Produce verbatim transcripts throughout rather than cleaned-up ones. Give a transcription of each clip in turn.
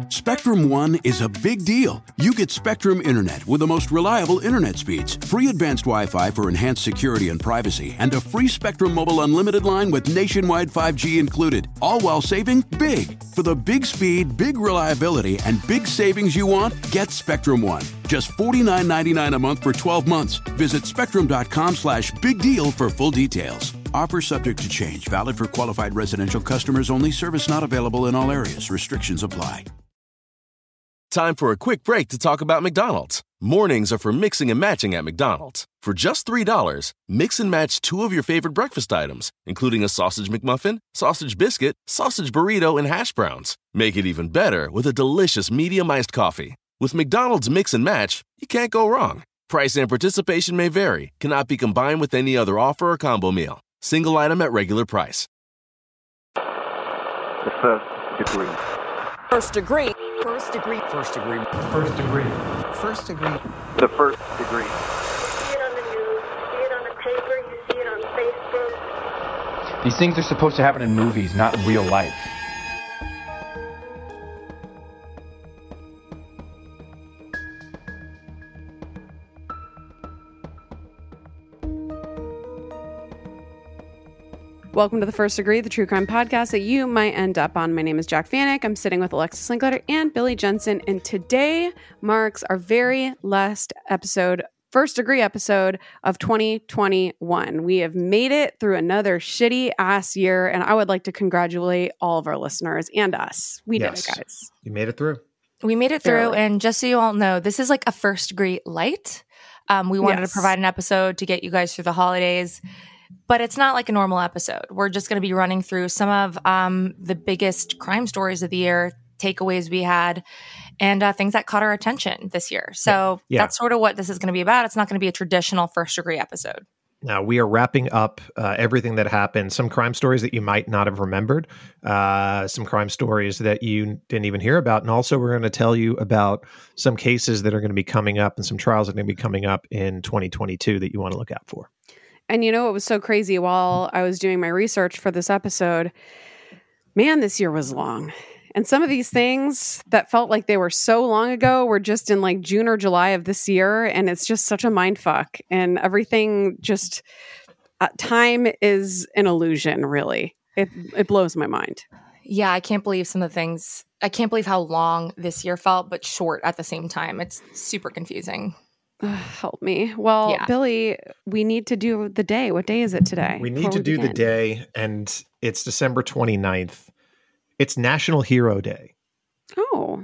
Spectrum One is a big deal. You get Spectrum Internet with the most reliable internet speeds, free advanced Wi-Fi for enhanced security and privacy, and a free Spectrum Mobile Unlimited line with nationwide five G included, all while saving big. For the big speed, big reliability, and big savings you want, get Spectrum One. Just forty-nine ninety-nine a month for twelve months. Visit spectrum.com slash big deal for full details. Offer subject to change. Valid for qualified residential customers only. Service not available in all areas. Restrictions apply. Time for a quick break to talk about McDonald's. Mornings are for mixing and matching at McDonald's. For just three dollars, mix and match two of your favorite breakfast items, including a sausage McMuffin, sausage biscuit, sausage burrito, and hash browns. Make it even better with a delicious medium iced coffee. With McDonald's Mix and Match, you can't go wrong. Price and participation may vary. Cannot be combined with any other offer or combo meal. Single item at regular price. The first degree. First degree. First degree. First degree. First degree. First degree. The first degree. You see it on the news, you see it on the paper, you see it on Facebook. These things are supposed to happen in movies, not real life. Welcome to The First Degree, the true crime podcast that you might end up on. My name is Jack Vanek. I'm sitting with Alexis Linkletter and Billy Jensen, and today marks our very last episode, First Degree episode of twenty twenty-one. We have made it through another shitty ass year, and I would like to congratulate all of our listeners and us. We yes. did it, guys. You made it through. We made it through, Barely. And just so you all know, this is like a First Degree light. Um, we wanted yes. to provide an episode to get you guys through the holidays. But it's not like a normal episode. We're just going to be running through some of um, the biggest crime stories of the year, takeaways we had, and uh, things that caught our attention this year. So yeah. that's sort of what this is going to be about. It's not going to be a traditional First Degree episode. Now, we are wrapping up uh, everything that happened, some crime stories that you might not have remembered, uh, some crime stories that you didn't even hear about. And also, we're going to tell you about some cases that are going to be coming up and some trials that are going to be coming up in twenty twenty-two that you want to look out for. And you know, it was so crazy while I was doing my research for this episode, man, this year was long. And some of these things that felt like they were so long ago were just in like June or July of this year. And it's just such a mind fuck. And everything just, uh, time is an illusion, really. It it blows my mind. Yeah, I can't believe some of the things. I can't believe how long this year felt, but short at the same time. It's super confusing. Help me. Well, yeah. Billy, we need to do the day. What day is it today? We need to we do begin? the day, and it's December twenty-ninth. It's National Hero Day. Oh.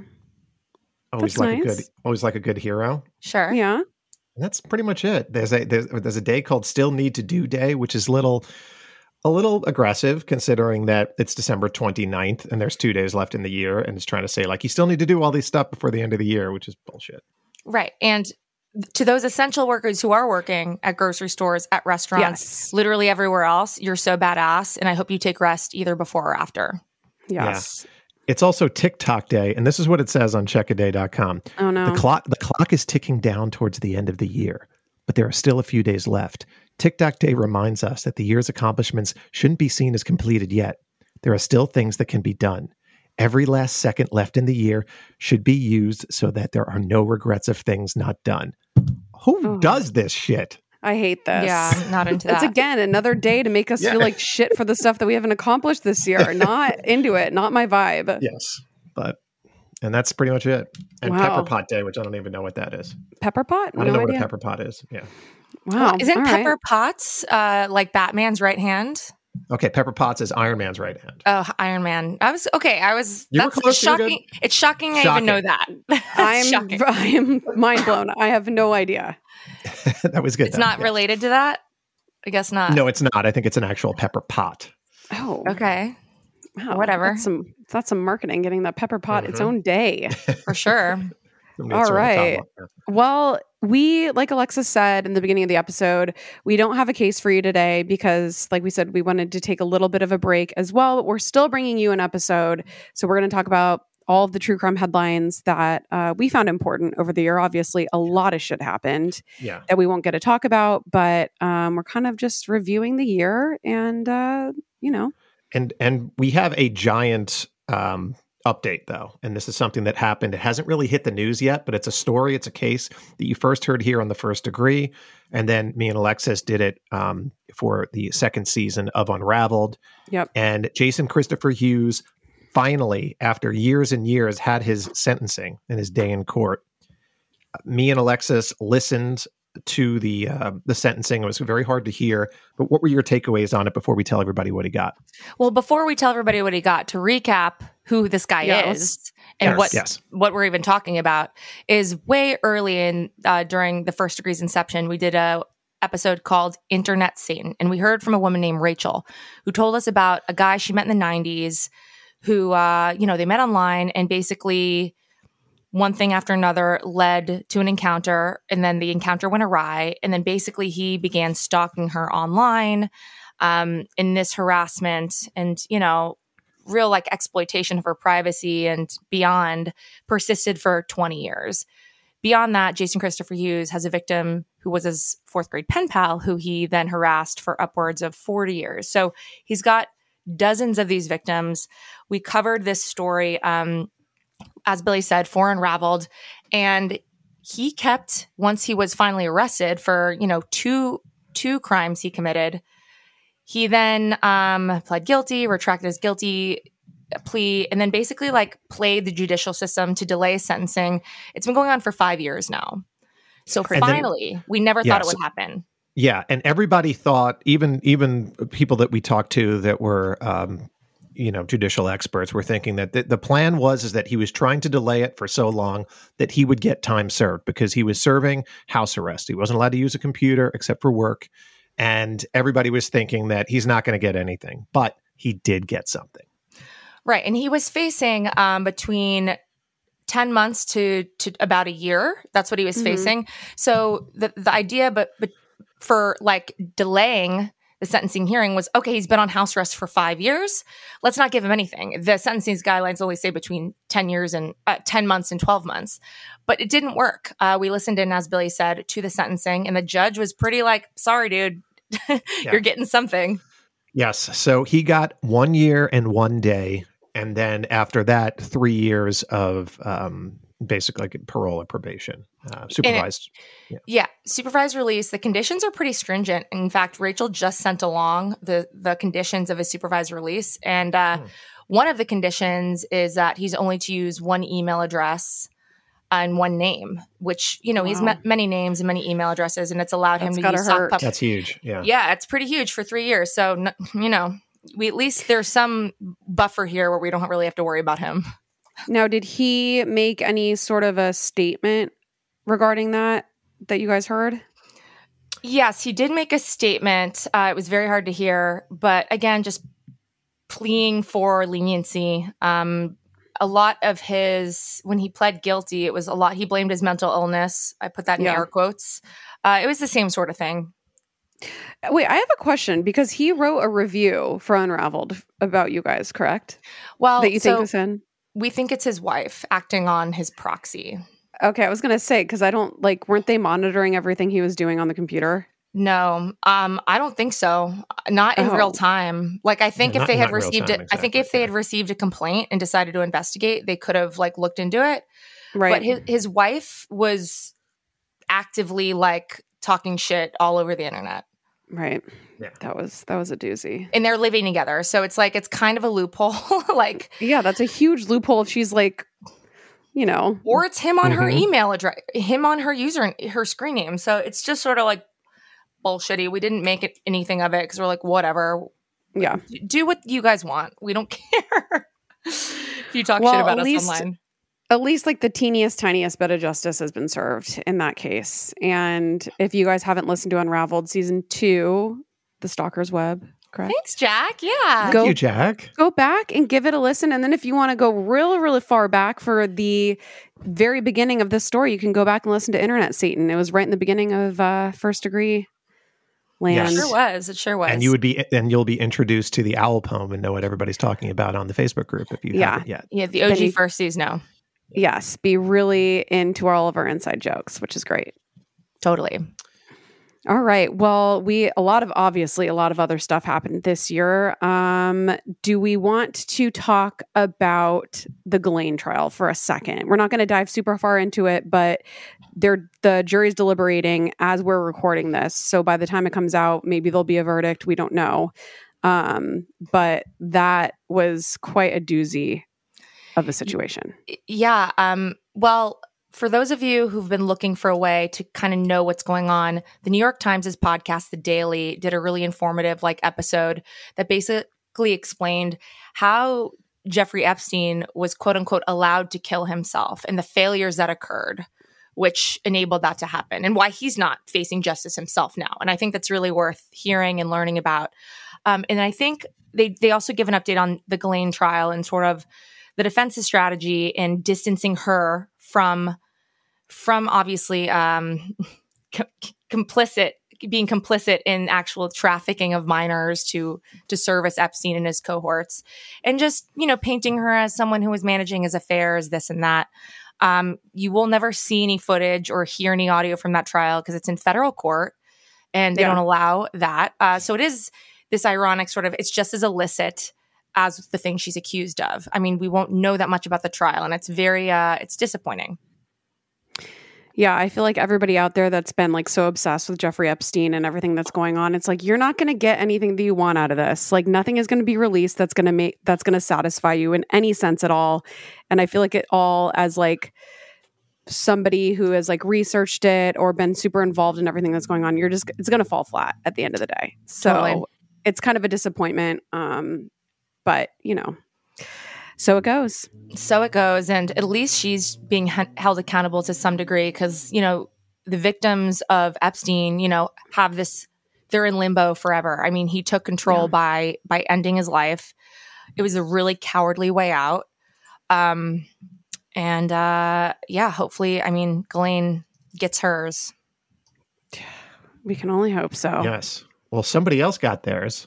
Always that's like nice. a good always like a good hero. Sure. Yeah. And that's pretty much it. There's a there's, there's a day called Still Need to Do Day, which is little a little aggressive considering that it's December twenty-ninth and there's two days left in the year, and it's trying to say like you still need to do all these stuff before the end of the year, which is bullshit. Right. And to those essential workers who are working at grocery stores, at restaurants, yes. literally everywhere else, you're so badass. And I hope you take rest either before or after. Yes. Yeah. It's also TikTok Day. And this is what it says on check a day dot com. Oh, no. The clock, the clock is ticking down towards the end of the year, but there are still a few days left. TikTok Day reminds us that the year's accomplishments shouldn't be seen as completed yet. There are still things that can be done. Every last second left in the year should be used so that there are no regrets of things not done. Who oh. does this shit? I hate this. Yeah, not into that. It's again another day to make us yeah. feel like shit for the stuff that we haven't accomplished this year. Not into it. Not my vibe. Yes, but and that's pretty much it. And wow. Pepper Pot Day, which I don't even know what that is. Pepper Pot? I don't no know idea. what a Pepper Pot is. Yeah. Wow. Well, isn't All Pepper right. Potts uh, like Batman's right hand? Okay, Pepper Potts is Iron Man's right hand. Oh, Iron Man. I was okay. I was. You that's were close, shocking. It's shocking, shocking. I even know that. I'm shocking. I'm mind blown. I have no idea. That was good. It's though. not yes. related to that. I guess not. No, it's not. I think it's an actual pepper pot. Oh, okay. Wow, whatever. That's some that's some marketing. Getting that Pepper Pot mm-hmm. its own day for sure. All right. Well, we, like Alexis said in the beginning of the episode, we don't have a case for you today because, like we said, we wanted to take a little bit of a break as well, but we're still bringing you an episode. So we're going to talk about all of the true crime headlines that uh, we found important over the year. Obviously, a lot of shit happened yeah. that we won't get to talk about, but um, we're kind of just reviewing the year and, uh, you know. And, and we have a giant... Um, update, though. And this is something that happened. It hasn't really hit the news yet, but it's a story. It's a case that you first heard here on The First Degree. And then me and Alexis did it um, for the second season of Unraveled. Yep. And Jason Christopher Hughes finally, after years and years, had his sentencing and his day in court. Me and Alexis listened to the uh, the sentencing. It was very hard to hear. But what were your takeaways on it before we tell everybody what he got? Well, before we tell everybody what he got, to recap who this guy yes. is and yes, what yes. what we're even talking about is way early in uh, during the First Degree's inception, we did a episode called Internet Satan, and we heard from a woman named Rachel who told us about a guy she met in the nineties who, uh, you know, they met online, and basically one thing after another led to an encounter, and then the encounter went awry, and then basically he began stalking her online, um, in this harassment and, you know, real like exploitation of her privacy and beyond persisted for twenty years. Beyond that, Jason Christopher Hughes has a victim who was his fourth grade pen pal who he then harassed for upwards of forty years. So he's got dozens of these victims. We covered this story, um, as Billy said, for Unraveled. And he kept, once he was finally arrested for, you know, two two crimes he committed, he then um, pled guilty, retracted his guilty plea, and then basically like played the judicial system to delay sentencing. It's been going on for five years now. So and finally, then, we never yeah, thought it would so, happen. Yeah. And everybody thought, even even people that we talked to that were, um, you know, judicial experts were thinking that the, the plan was is that he was trying to delay it for so long that he would get time served because he was serving house arrest. He wasn't allowed to use a computer except for work. And everybody was thinking that he's not going to get anything, but he did get something. Right. And he was facing um, between ten months to, to about a year. That's what he was mm-hmm. facing. So the, the idea, but, but for like delaying the sentencing hearing was, okay, he's been on house arrest for five years. Let's not give him anything. The sentencing guidelines only say between ten years and uh, ten months and twelve months, but it didn't work. Uh, we listened in, as Billy said, to the sentencing, and the judge was pretty like, sorry, dude, you're yeah. getting something. Yes. So he got one year and one day. And then after that, three years of um, basically like parole or probation, uh, supervised. It, yeah. yeah, supervised release. The conditions are pretty stringent. In fact, Rachel just sent along the the conditions of his supervised release. And uh, hmm. one of the conditions is that he's only to use one email address and one name, which, you know, wow. he's met many names and many email addresses, and it's allowed That's him to use sock puppet. That's huge. Yeah. Yeah, it's pretty huge for three years. So, you know, we at least there's some buffer here where we don't really have to worry about him. Now, did he make any sort of a statement regarding that that you guys heard? Yes, he did make a statement. Uh, it was very hard to hear, but again, just pleading for leniency. Um, a lot of his, when he pled guilty, it was a lot. He blamed his mental illness. I put that in yeah. air quotes. Uh, it was the same sort of thing. Wait, I have a question because he wrote a review for Unraveled about you guys, correct? Well, that you think so was in? We think it's his wife acting on his proxy. Okay, I was going to say, because I don't, like, weren't they monitoring everything he was doing on the computer? No, um, I don't think so. Not in oh. real time. Like, I think yeah, if not, they had received received it, exactly, I think if they had received a complaint and decided to investigate, they could have, like, looked into it. Right. But his, his wife was actively, like, talking shit all over the internet. Right. Yeah. That was that was a doozy. And they're living together. So it's like, it's kind of a loophole. Like, yeah, that's a huge loophole if she's like, you know. Or it's him on mm-hmm. her email address, him on her user, her screen name. So it's just sort of like bullshitty. We didn't make it anything of it because we're like, whatever. Yeah. Do what you guys want. We don't care if you talk well, shit about us least, online. At least like the teeniest, tiniest bit of justice has been served in that case. And if you guys haven't listened to Unraveled season two, The Stalker's Web, correct? Thanks, Jack. Yeah. Thank go, you, Jack. Go back and give it a listen. And then if you want to go really, really far back for the very beginning of this story, you can go back and listen to Internet Satan. It was right in the beginning of uh, First Degree land. Yes. It sure was. It sure was. And you would be, and you'll be introduced to the owl poem and know what everybody's talking about on the Facebook group if you yeah. haven't yet. Yeah, the O G you, firsties know. Yes, be really into all of our inside jokes, which is great. Totally. All right. Well, we a lot of obviously a lot of other stuff happened this year. Um, do we want to talk about the Ghislaine trial for a second? We're not going to dive super far into it, but they're the jury's deliberating as we're recording this. So by the time it comes out, maybe there'll be a verdict. We don't know. Um, but that was quite a doozy of a situation. Yeah. Um, well. For those of you who've been looking for a way to kind of know what's going on, the New York Times' podcast, The Daily, did a really informative like episode that basically explained how Jeffrey Epstein was quote unquote allowed to kill himself and the failures that occurred, which enabled that to happen, and why he's not facing justice himself now. And I think that's really worth hearing and learning about. Um, and I think they they also give an update on the Ghislaine trial and sort of the defense's strategy in distancing her from from obviously um, com- complicit, being complicit in actual trafficking of minors to to service Epstein and his cohorts, and just, you know, painting her as someone who was managing his affairs, this and that. Um, you will never see any footage or hear any audio from that trial because it's in federal court and they yeah. don't allow that. Uh, so it is this ironic sort of, it's just as illicit as the thing she's accused of. I mean, we won't know that much about the trial, and it's very, uh, it's disappointing. Yeah, I feel like everybody out there that's been like so obsessed with Jeffrey Epstein and everything that's going on, it's like, you're not going to get anything that you want out of this. Like, nothing is going to be released that's going to make, that's going to satisfy you in any sense at all. And I feel like it all, as like somebody who has like researched it or been super involved in everything that's going on, you're just, it's going to fall flat at the end of the day. So totally. It's kind of a disappointment. Um, but you know, so it goes. So it goes. And at least she's being h- held accountable to some degree because, you know, the victims of Epstein, you know, have this, they're in limbo forever. I mean, he took control yeah. by by ending his life. It was a really cowardly way out. Um, and uh, yeah, hopefully, I mean, Ghislaine gets hers. We can only hope so. Yes. Well, somebody else got theirs.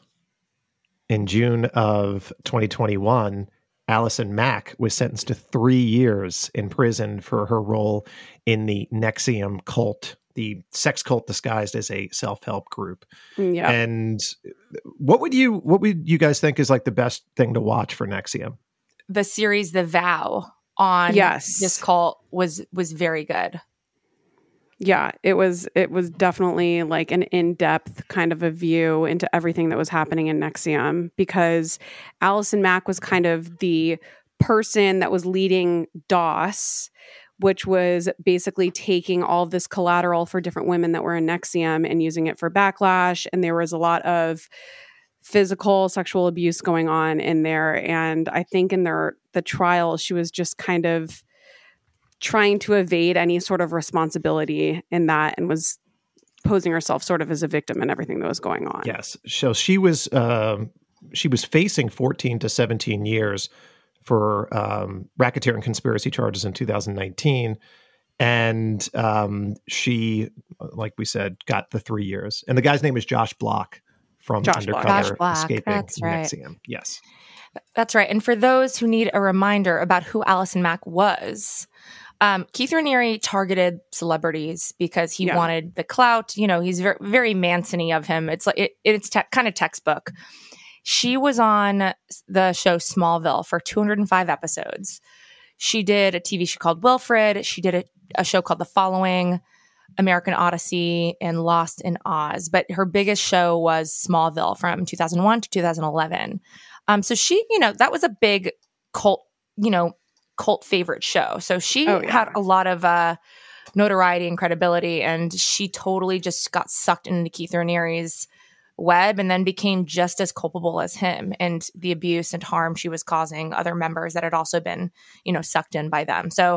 In June of twenty twenty-one, Allison Mack was sentenced to three years in prison for her role in the N X I V M cult, the sex cult disguised as a self-help group. Yeah. And what would you what would you guys think is like the best thing to watch for N X I V M? The series The Vow on yes. this cult was was very good. Yeah, it was it was definitely like an in-depth kind of a view into everything that was happening in N X I V M, because Allison Mack was kind of the person that was leading DOS, which was basically taking all of this collateral for different women that were in N X I V M and using it for backlash. And there was a lot of physical sexual abuse going on in there. And I think in their the trial, she was just kind of trying to evade any sort of responsibility in that, and was posing herself sort of as a victim in everything that was going on. Yes. So she was um, she was facing fourteen to seventeen years for um, racketeering conspiracy charges in two thousand nineteen. And um, she, like we said, got the three years. And the guy's name is Josh Block from Josh Undercover Block. Escaping That's right. N X I V M. Yes. That's right. And for those who need a reminder about who Allison Mack was, Um, Keith Raniere targeted celebrities because he yeah. wanted the clout. You know, he's very, very Manson-y of him. It's like it, it's te- kind of textbook. She was on the show Smallville for two hundred five episodes. She did a T V show called Wilfred. She did a, a show called The Following, American Odyssey, and Lost in Oz. But her biggest show was Smallville from two thousand one to two thousand eleven. Um, so she, you know, that was a big cult, you know, cult favorite show. So she oh, yeah. had a lot of uh, notoriety and credibility, and she totally just got sucked into Keith Raniere's web and then became just as culpable as him, and the abuse and harm she was causing other members that had also been, you know, sucked in by them. So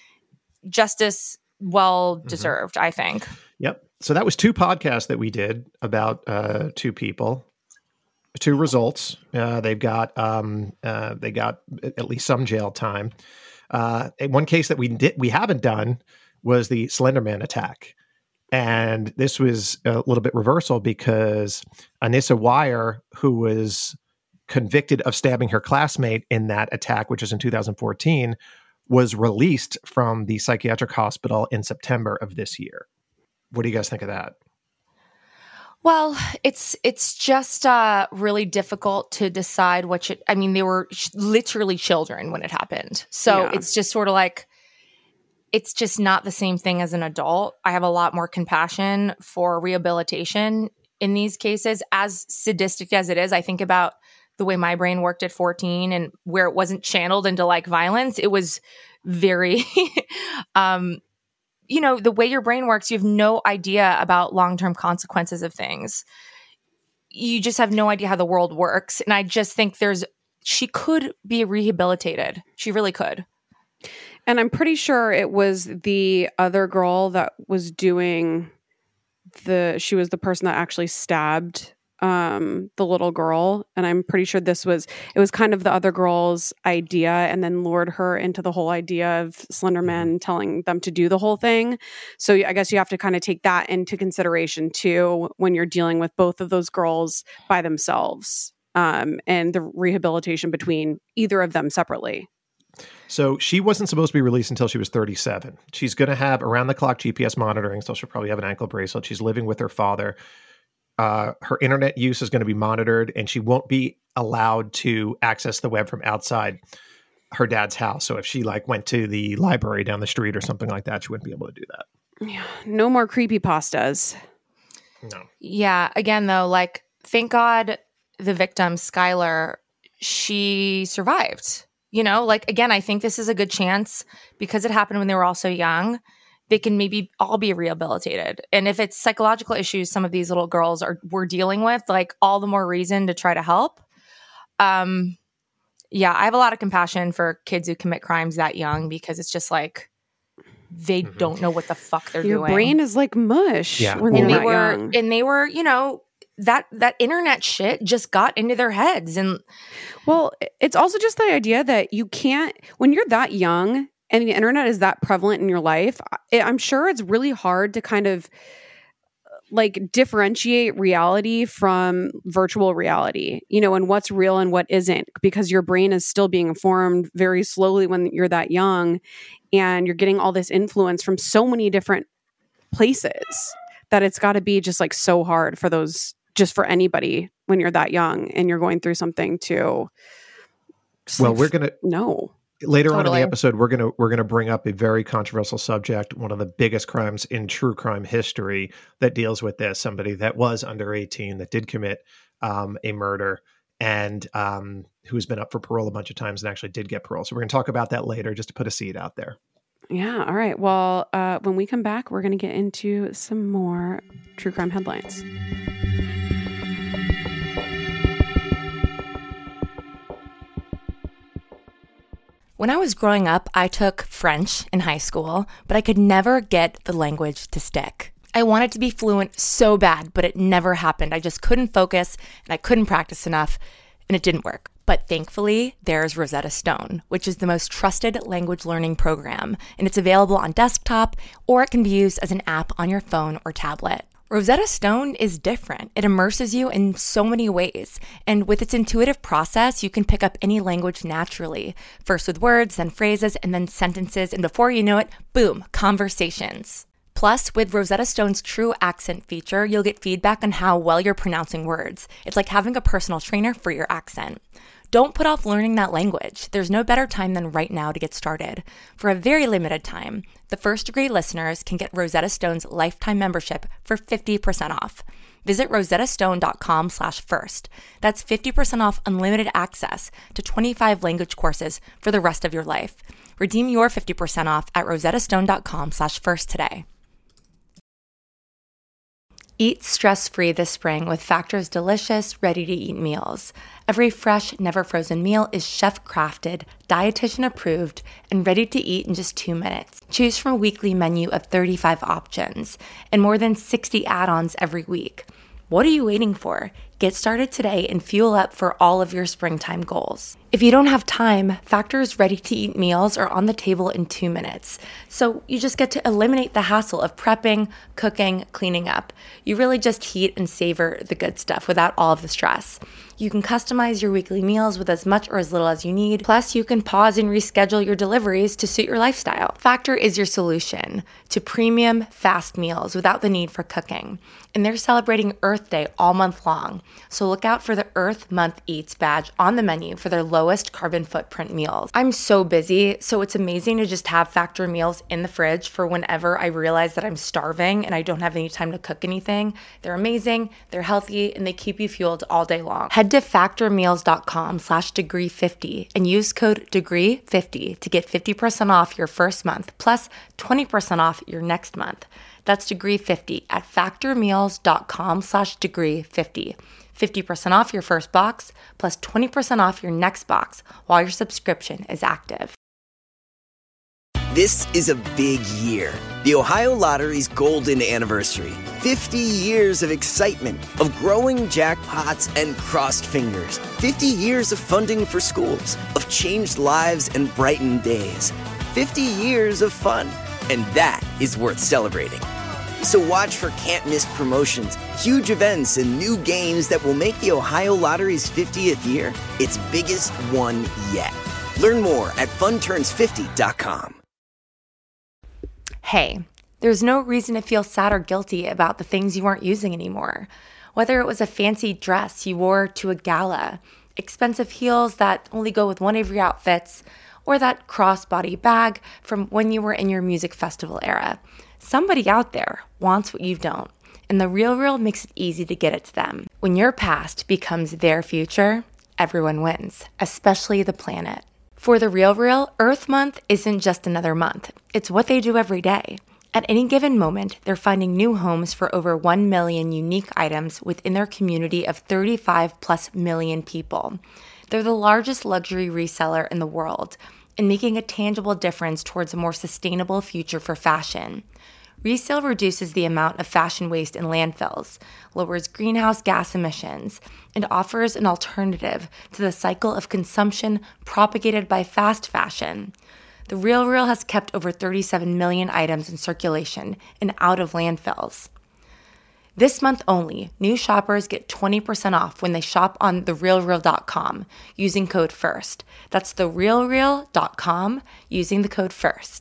justice well deserved, mm-hmm. I think. Yep. So that was two podcasts that we did about uh, two people. Two results. Uh, they've got um, uh, they got at least some jail time. Uh, one case that we did we haven't done was the Slenderman attack, and this was a little bit reversal because Anissa Weier, who was convicted of stabbing her classmate in that attack, which was in two thousand fourteen, was released from the psychiatric hospital in September of this year. What do you guys think of that? Well, it's it's just uh, really difficult to decide what should. I mean, they were sh- literally children when it happened, so Yeah. it's just sort of like it's just not the same thing as an adult. I have a lot more compassion for rehabilitation in these cases. As sadistic as it is, I think about the way my brain worked at fourteen and where it wasn't channeled into like violence. It was very. um, you know, the way your brain works, you have no idea about long-term consequences of things. You just have no idea how the world works. And I just think there's, she could be rehabilitated. She really could. And I'm pretty sure it was the other girl that was doing the, she was the person that actually stabbed um, the little girl. And I'm pretty sure this was, it was kind of the other girl's idea and then lured her into the whole idea of Slender Man telling them to do the whole thing. So I guess you have to kind of take that into consideration too when you're dealing with both of those girls by themselves um, and the rehabilitation between either of them separately. So she wasn't supposed to be released until she was thirty-seven. She's going to have around-the-clock G P S monitoring, so she'll probably have an ankle bracelet. She's living with her father. Uh, her internet use is going to be monitored, and she won't be allowed to access the web from outside her dad's house. So if she like went to the library down the street or something like that, she wouldn't be able to do that. Yeah, no more creepypastas. No. Yeah. Again, though, like, thank God the victim, Skylar, she survived. You know, like, again, I think this is a good chance because it happened when they were all so young. They can maybe all be rehabilitated. And if it's psychological issues some of these little girls are were dealing with, like, all the more reason to try to help. Um, yeah, I have a lot of compassion for kids who commit crimes that young because it's just like they mm-hmm. don't know what the fuck they're Your doing. Your brain is like mush. Yeah. When and they're they were young. and they were, you know, that that internet shit just got into their heads. And well, it's also just the idea that you can't, when you're that young and the internet is that prevalent in your life, I'm sure it's really hard to kind of like differentiate reality from virtual reality, you know, and what's real and what isn't, because your brain is still being formed very slowly when you're that young and you're getting all this influence from so many different places that it's got to be just like so hard for those, just for anybody when you're that young and you're going through something to. Well, like, we're going to. No. Later Totally. on in the episode, we're gonna we're gonna bring up a very controversial subject, one of the biggest crimes in true crime history that deals with this. Somebody that was under eighteen that did commit um, a murder and um, who's been up for parole a bunch of times and actually did get parole. So we're gonna talk about that later, just to put a seed out there. Yeah. All right. Well, uh, when we come back, we're gonna get into some more true crime headlines. when I was growing up, I took French in high school, but I could never get the language to stick. I wanted to be fluent so bad, but it never happened. I just couldn't focus and I couldn't practice enough, and it didn't work. But thankfully, there's Rosetta Stone, which is the most trusted language learning program, and it's available on desktop, or it can be used as an app on your phone or tablet. Rosetta Stone is different. It immerses you in so many ways, and with its intuitive process, you can pick up any language naturally, first with words, then phrases, and then sentences, and before you know it, boom, conversations. Plus, with Rosetta Stone's True Accent feature, you'll get feedback on how well you're pronouncing words. It's like having a personal trainer for your accent. Don't put off learning that language. There's no better time than right now to get started. For a very limited time, the First Degree listeners can get Rosetta Stone's lifetime membership for fifty percent off. Visit rosettastone.com slash first. That's fifty percent off unlimited access to twenty-five language courses for the rest of your life. Redeem your fifty percent off at rosettastone.com slash first today. Eat stress-free this spring with Factor's delicious, ready-to-eat meals. Every fresh, never-frozen meal is chef-crafted, dietitian-approved, and ready to eat in just two minutes. Choose from a weekly menu of thirty-five options and more than sixty add-ons every week. What are you waiting for? Get started today and fuel up for all of your springtime goals. If you don't have time, Factor's ready-to-eat meals are on the table in two minutes. So you just get to eliminate the hassle of prepping, cooking, cleaning up. You really just heat and savor the good stuff without all of the stress. You can customize your weekly meals with as much or as little as you need. Plus, you can pause and reschedule your deliveries to suit your lifestyle. Factor is your solution to premium, fast meals without the need for cooking. And they're celebrating Earth Day all month long. So look out for the Earth Month Eats badge on the menu for their lowest carbon footprint meals. I'm so busy, so it's amazing to just have Factor meals in the fridge for whenever I realize that I'm starving and I don't have any time to cook anything. They're amazing, they're healthy, and they keep you fueled all day long. Head to factormeals.com slash degree 50 and use code degree fifty to get fifty percent off your first month plus twenty percent off your next month. That's degree fifty at factormeals.com slash degree 50. fifty percent off your first box plus twenty percent off your next box while your subscription is active. This is a big year. The Ohio Lottery's golden anniversary. fifty years of excitement, of growing jackpots and crossed fingers. fifty years of funding for schools, of changed lives and brightened days. fifty years of fun. And that is worth celebrating. So watch for can't-miss promotions, huge events, and new games that will make the Ohio Lottery's fiftieth year its biggest one yet. Learn more at fun turns fifty dot com. Hey, there's no reason to feel sad or guilty about the things you aren't using anymore. Whether it was a fancy dress you wore to a gala, expensive heels that only go with one of your outfits, or that crossbody bag from when you were in your music festival era. Somebody out there wants what you don't, and The RealReal makes it easy to get it to them. When your past becomes their future, everyone wins, especially the planet. For The RealReal, Earth Month isn't just another month. It's what they do every day. At any given moment, they're finding new homes for over one million unique items within their community of thirty-five plus million people. They're the largest luxury reseller in the world and making a tangible difference towards a more sustainable future for fashion. Resale reduces the amount of fashion waste in landfills, lowers greenhouse gas emissions, and offers an alternative to the cycle of consumption propagated by fast fashion. The RealReal has kept over thirty-seven million items in circulation and out of landfills. This month only, new shoppers get twenty percent off when they shop on the real real dot com using code FIRST. That's the real real dot com using the code FIRST.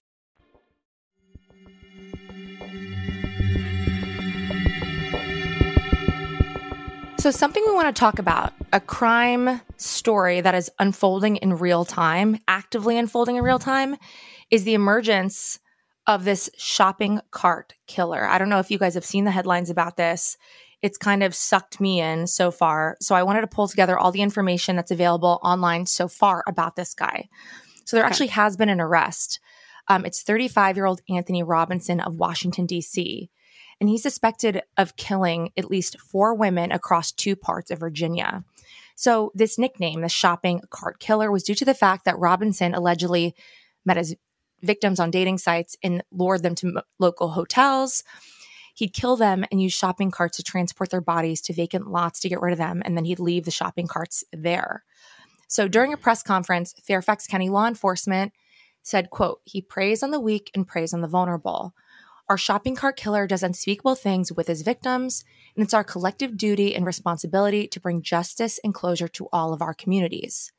So something we want to talk about, a crime story that is unfolding in real time, actively unfolding in real time, is the emergence of this shopping cart killer. I don't know if you guys have seen the headlines about this. It's kind of sucked me in so far. So I wanted to pull together all the information that's available online so far about this guy. So there okay. actually has been an arrest. Um, it's thirty-five-year-old Anthony Robinson of Washington, D C, and he's suspected of killing at least four women across two parts of Virginia. So this nickname, the shopping cart killer, was due to the fact that Robinson allegedly met his victims on dating sites and lured them to m- local hotels. He'd kill them and use shopping carts to transport their bodies to vacant lots to get rid of them, and then he'd leave the shopping carts there. So during a press conference, Fairfax County law enforcement said, quote, "He preys on the weak and preys on the vulnerable. Our shopping cart killer does unspeakable things with his victims, and it's our collective duty and responsibility to bring justice and closure to all of our communities."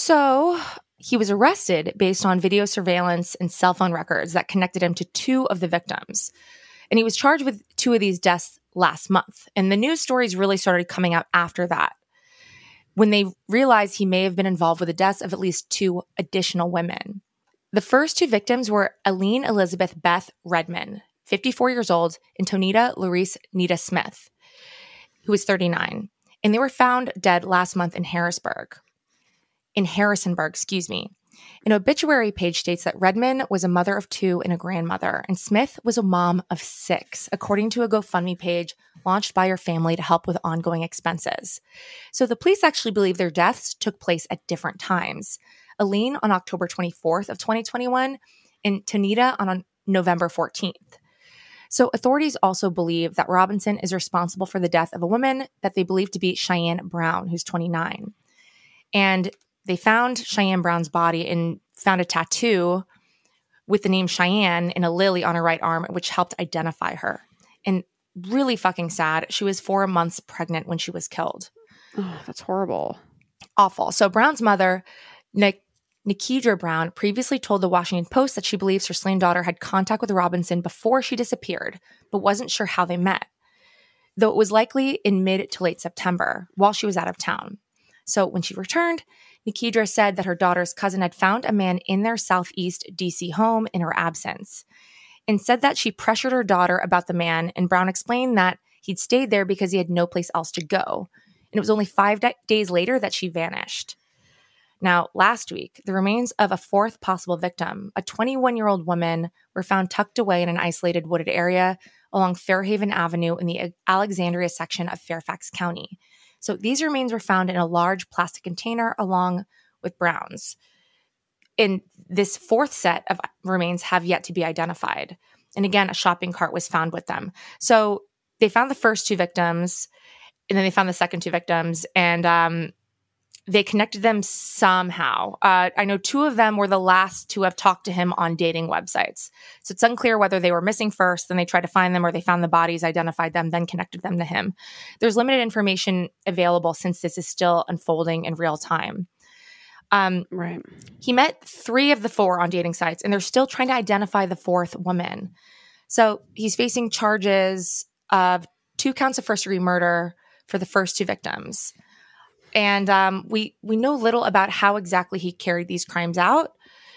So he was arrested based on video surveillance and cell phone records that connected him to two of the victims. And he was charged with two of these deaths last month. And the news stories really started coming out after that, when they realized he may have been involved with the deaths of at least two additional women. The first two victims were Eileen Elizabeth Beth Redman, fifty-four years old, and Tonita Larice Nita Smith, who was thirty-nine. And they were found dead last month in Harrisburg. In Harrisonburg, excuse me. An obituary page states that Redman was a mother of two and a grandmother, and Smith was a mom of six, according to a GoFundMe page launched by her family to help with ongoing expenses. So the police actually believe their deaths took place at different times. Eileen on October twenty-fourth of twenty twenty-one, and Tonita on November fourteenth. So authorities also believe that Robinson is responsible for the death of a woman that they believe to be Cheyenne Brown, who's twenty-nine. And they found Cheyenne Brown's body and found a tattoo with the name Cheyenne in a lily on her right arm, which helped identify her. And really fucking sad. She was four months pregnant when she was killed. Oh, that's horrible. Awful. So Brown's mother, Nik- Nikedra Brown, previously told the Washington Post that she believes her slain daughter had contact with Robinson before she disappeared, but wasn't sure how they met, though it was likely in mid to late September while she was out of town. So when she returned, Nikedra said that her daughter's cousin had found a man in their Southeast D C home in her absence, and said that she pressured her daughter about the man, and Brown explained that he'd stayed there because he had no place else to go. And it was only five da- days later that she vanished. Now, last week, the remains of a fourth possible victim, a twenty-one-year-old woman, were found tucked away in an isolated wooded area along Fairhaven Avenue in the Alexandria section of Fairfax County. So these remains were found in a large plastic container along with Brown's. And this fourth set of remains have yet to be identified. And again, a shopping cart was found with them. So they found the first two victims, and then they found the second two victims, and um, they connected them somehow. Uh, I know two of them were the last to have talked to him on dating websites. So it's unclear whether they were missing first, then they tried to find them, or they found the bodies, identified them, then connected them to him. There's limited information available since this is still unfolding in real time. Um, right. He met three of the four on dating sites, and they're still trying to identify the fourth woman. So he's facing charges of two counts of first-degree murder for the first two victims. And um, we we know little about how exactly he carried these crimes out.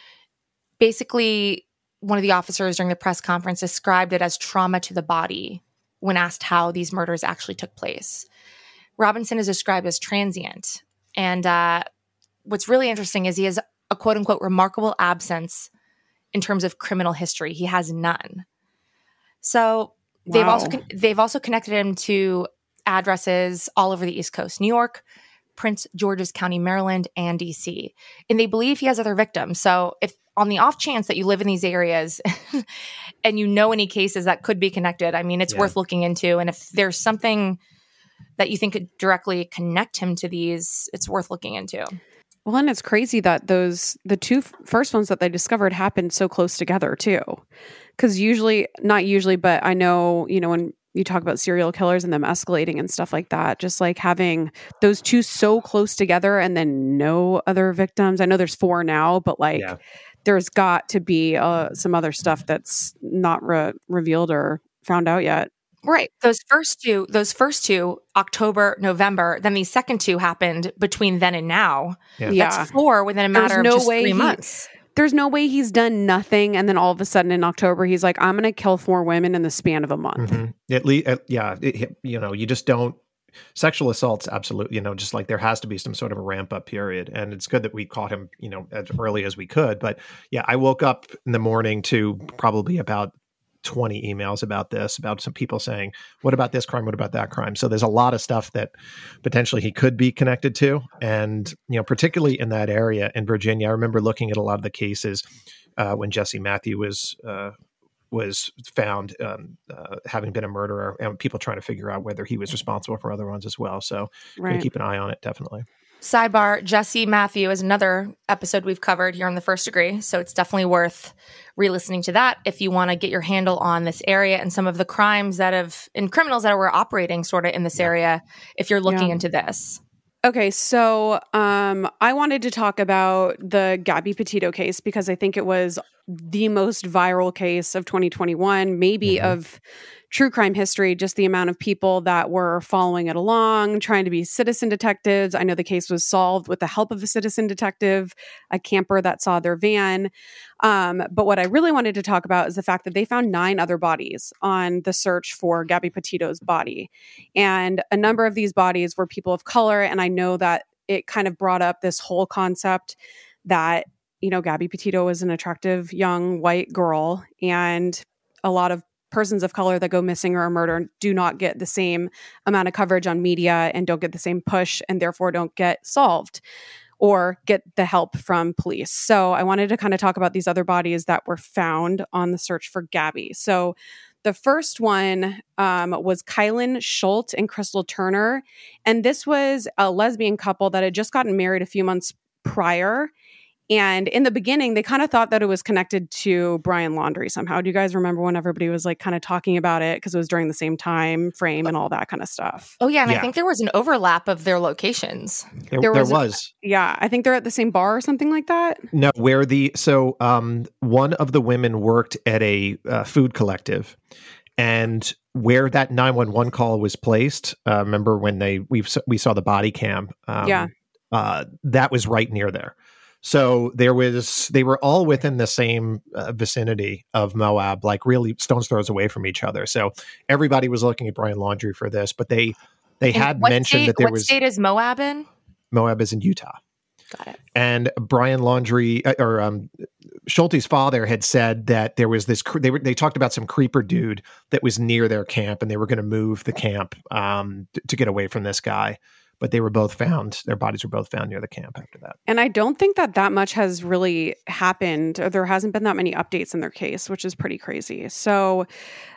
Basically, one of the officers during the press conference described it as trauma to the body when asked how these murders actually took place. Robinson is described as transient. And uh, what's really interesting is he has a quote-unquote remarkable absence in terms of criminal history. He has none. So they've Wow. also con- they've also connected him to addresses all over the East Coast, New York, Prince George's County, Maryland, and D C. And they believe he has other victims. So if on the off chance that you live in these areas and you know any cases that could be connected, I mean, it's Yeah. worth looking into. And if there's something that you think could directly connect him to these, it's worth looking into. Well, and it's crazy that those the two f- first ones that they discovered happened so close together too. Because usually, not usually, but I know, you know, when you talk about serial killers and them escalating and stuff like that, just like having those two so close together and then no other victims. I know there's four now, but like Yeah. there's got to be uh, some other stuff that's not re- revealed or found out yet. Right. Those first two, those first two, October, November, then these second two happened between then and now. Yeah. Yeah. That's four within a matter There's of no just way three he- months. There's no way he's done nothing, and then all of a sudden in October he's like, "I'm going to kill four women in the span of a month." Mhm. At least, yeah, it, you know, you just don't. Sexual assaults, absolutely. You know, just like there has to be some sort of a ramp up period, and it's good that we caught him, you know, as early as we could. But yeah, I woke up in the morning to probably about twenty emails about this, about some people saying, what about this crime? What about that crime? So there's a lot of stuff that potentially he could be connected to. And, you know, particularly in that area in Virginia, I remember looking at a lot of the cases uh, when Jesse Matthew was, uh, was found um, uh, having been a murderer, and people trying to figure out whether he was responsible for other ones as well. So we're going Right. to keep an eye on it, definitely. Sidebar, Jesse Matthew is another episode we've covered here on the First Degree. So it's definitely worth re-listening to that if you want to get your handle on this area and some of the crimes that have, and criminals that were operating sort of in this area, if you're looking Yeah. into this. Okay, so um, I wanted to talk about the Gabby Petito case because I think it was the most viral case of twenty twenty-one, maybe Mhm. of true crime history, just the amount of people that were following it along, trying to be citizen detectives. I know the case was solved with the help of a citizen detective, a camper that saw their van. Um, but what I really wanted to talk about is the fact that they found nine other bodies on the search for Gabby Petito's body. And a number of these bodies were people of color. And I know that it kind of brought up this whole concept that, you know, Gabby Petito was an attractive young white girl, and a lot of persons of color that go missing or are murdered do not get the same amount of coverage on media and don't get the same push and therefore don't get solved or get the help from police. So I wanted to kind of talk about these other bodies that were found on the search for Gabby. So the first one um, was Kylan Schultz and Crystal Turner. And this was a lesbian couple that had just gotten married a few months prior. And in the beginning, they kind of thought that it was connected to Brian Laundrie somehow. Do you guys remember when everybody was like kind of talking about it because it was during the same time frame and all that kind of stuff? Oh, yeah. And Yeah. I think there was an overlap of their locations. There, There there was was. a- Yeah, I think they're at the same bar or something like that. No, where the so um one of the women worked at a uh, food collective, and where that nine one one call was placed. Uh, remember when they we we saw the body cam? Um, Yeah. uh, that was right near there. So there was they were all within the same uh, vicinity of Moab, like really stone's throws away from each other. So everybody was looking at Brian Laundrie for this, but they they And had what mentioned state, that there what was state is Moab in? Moab is in Utah. Got it. And Brian Laundrie uh, or um, Schulte's father had said that there was this. cre- They were they talked about some creeper dude that was near their camp, and they were going to move the camp um, t- to get away from this guy. But they were both found. Their bodies were both found near the camp after that. And I don't think that that much has really happened, or there hasn't been that many updates in their case, which is pretty crazy. So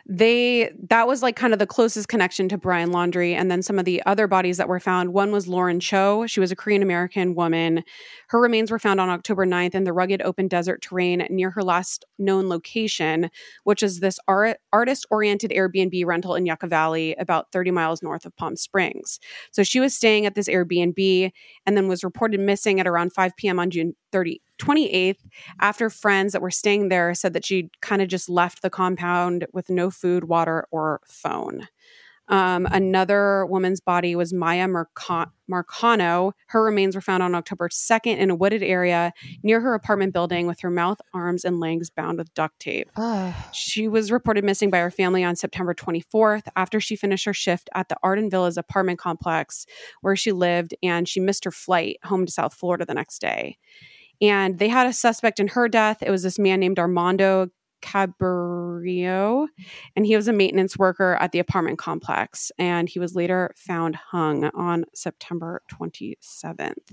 they that was like kind of the closest connection to Brian Laundrie. And then some of the other bodies that were found, one was Lauren Cho. She was a Korean American woman. Her remains were found on October ninth in the rugged open desert terrain near her last known location, which is this art, artist-oriented Airbnb rental in Yucca Valley, about thirty miles north of Palm Springs. So she was staying at this Airbnb and then was reported missing at around five p.m. on June thirtieth, twenty-eighth, after friends that were staying there said that she kind of just left the compound with no food, water, or phone. Um, another woman's body was Maya Marca- Marcano. Her remains were found on October second in a wooded area near her apartment building with her mouth, arms, and legs bound with duct tape. Oh. She was reported missing by her family on September twenty-fourth after she finished her shift at the Arden Villas apartment complex where she lived, and she missed her flight home to South Florida the next day. And they had a suspect in her death. It was this man named Armando Cabrillo, and he was a maintenance worker at the apartment complex, and he was later found hung on September twenty-seventh.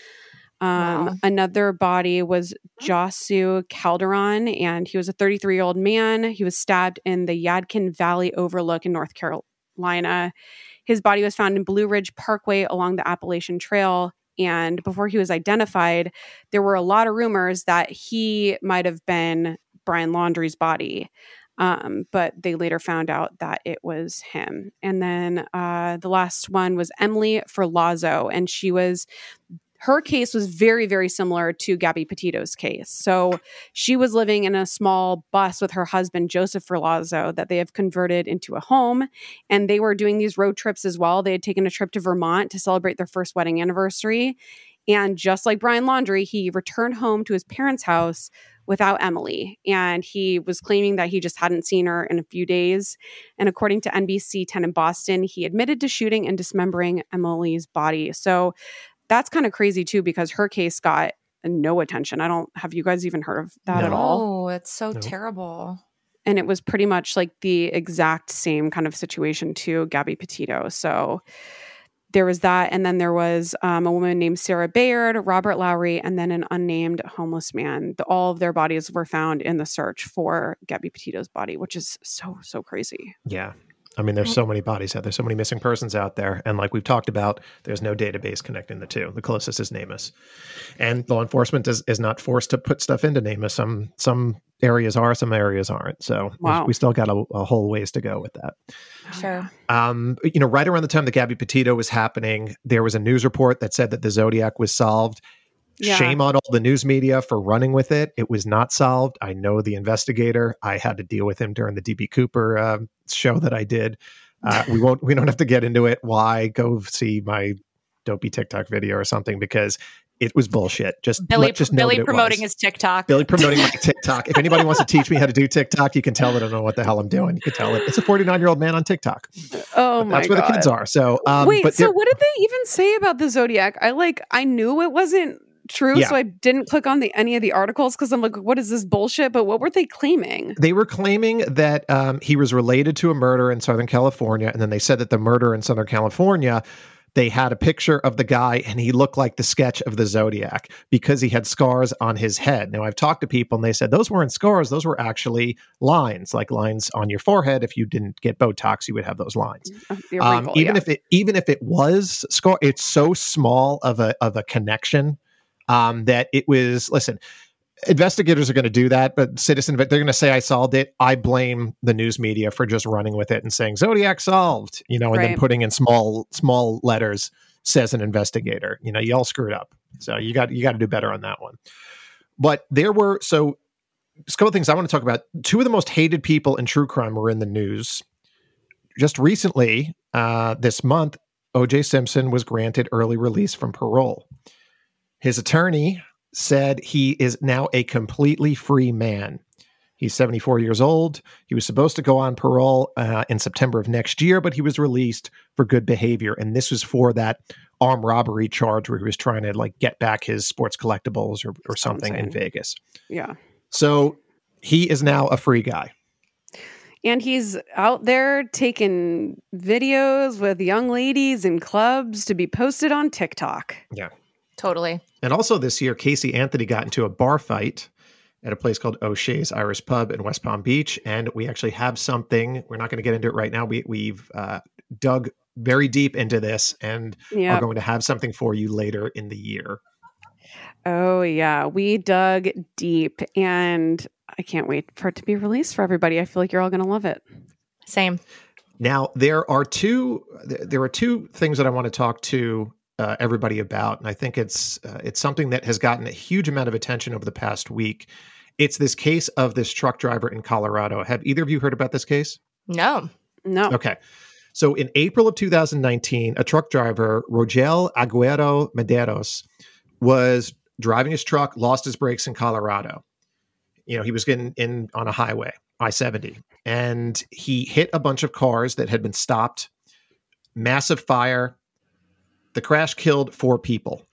Um, Wow. Another body was Josu Calderon, and he was a thirty-three-year-old man. He was stabbed in the Yadkin Valley Overlook in North Carolina. His body was found in Blue Ridge Parkway along the Appalachian Trail. And before he was identified, there were a lot of rumors that he might have been Brian Laundrie's body. Um, but they later found out that it was him. And then uh, the last one was Emily Ferlazzo. And she was, her case was very, very similar to Gabby Petito's case. So she was living in a small bus with her husband, Joseph Ferlazzo, that they have converted into a home. And they were doing these road trips as well. They had taken a trip to Vermont to celebrate their first wedding anniversary. And just like Brian Laundrie, he returned home to his parents' house without Emily. And he was claiming that he just hadn't seen her in a few days. And according to N B C ten in Boston, he admitted to shooting and dismembering Emily's body. So that's kind of crazy too, because her case got no attention. I don't, have you guys even heard of that No. at all? Oh, it's so No. terrible. And it was pretty much like the exact same kind of situation to Gabby Petito. So there was that. And then there was um, a woman named Sarah Bayard, Robert Lowry, and then an unnamed homeless man. The, all of their bodies were found in the search for Gabby Petito's body, which is so, so crazy. Yeah. I mean, there's so many bodies out there, so many missing persons out there. And like we've talked about, there's no database connecting the two. The closest is NamUs. And law enforcement is, is not forced to put stuff into NamUs. Some some areas are, some areas aren't. So Wow. we still got a, a whole ways to go with that. Sure. Um, you know, right around the time that Gabby Petito was happening, there was a news report that said that the Zodiac was solved. Yeah. Shame on all the news media for running with it. It was not solved. I know the investigator. I had to deal with him during the D B Cooper uh, show that I did. Uh, we won't. We don't have to get into it. Why? Go see my dopey TikTok video or something, because it was bullshit. Just Billy, let, just know Billy what it promoting was. his TikTok. Billy promoting my TikTok. If anybody wants to teach me how to do TikTok, you can tell that I don't know what the hell I'm doing. You can tell it. It's a forty-nine-year-old man on TikTok. Oh But my that's where God. the kids are. So um, Wait, but so there- what did they even say about the Zodiac? I like, I knew it wasn't true, Yeah. so I didn't click on the any of the articles because I'm like, what is this bullshit? But what were they claiming? They were claiming that um, he was related to a murder in Southern California. And then they said that the murder in Southern California, they had a picture of the guy and he looked like the sketch of the Zodiac because he had scars on his head. Now, I've talked to people and they said those weren't scars. Those were actually lines, like lines on your forehead. If you didn't get Botox, you would have those lines. The Um, wrinkle, even yeah. if it even if it was scar, it's so small of a of a connection Um, that it was, listen, investigators are going to do that, but citizen, they're going to say I solved it. I blame the news media for just running with it and saying Zodiac solved, you know, and Right. then putting in small, small letters, says an investigator. You know, you all screwed up. So you got, you got to do better on that one. But there were, so just a couple of things I want to talk about. Two of the most hated people in true crime were in the news. Just recently, uh, this month, O J Simpson was granted early release from parole. His attorney said he is now a completely free man. He's seventy-four years old. He was supposed to go on parole uh, in September of next year, but he was released for good behavior. And this was for that armed robbery charge where he was trying to like get back his sports collectibles or, or something in Vegas. Yeah. So he is now a free guy. And he's out there taking videos with young ladies in clubs to be posted on TikTok. Yeah. Totally. And also this year, Casey Anthony got into a bar fight at a place called O'Shea's Irish Pub in West Palm Beach. And we actually have something. We're not going to get into it right now. We, we've uh, dug very deep into this and Yep. are going to have something for you later in the year. Oh, yeah. We dug deep and I can't wait for it to be released for everybody. I feel like you're all going to love it. Same. Now, there are two there are two things that I want to talk to uh, everybody about. And I think it's uh, it's something that has gotten a huge amount of attention over the past week. It's this case of this truck driver in Colorado. Have either of you heard about this case? No. No. Okay. So in April of two thousand nineteen, a truck driver, Rogel Aguero Medeiros, was driving his truck, lost his brakes in Colorado. You know, he was getting in on a highway, I seventy, and he hit a bunch of cars that had been stopped. Massive fire. The crash killed four people.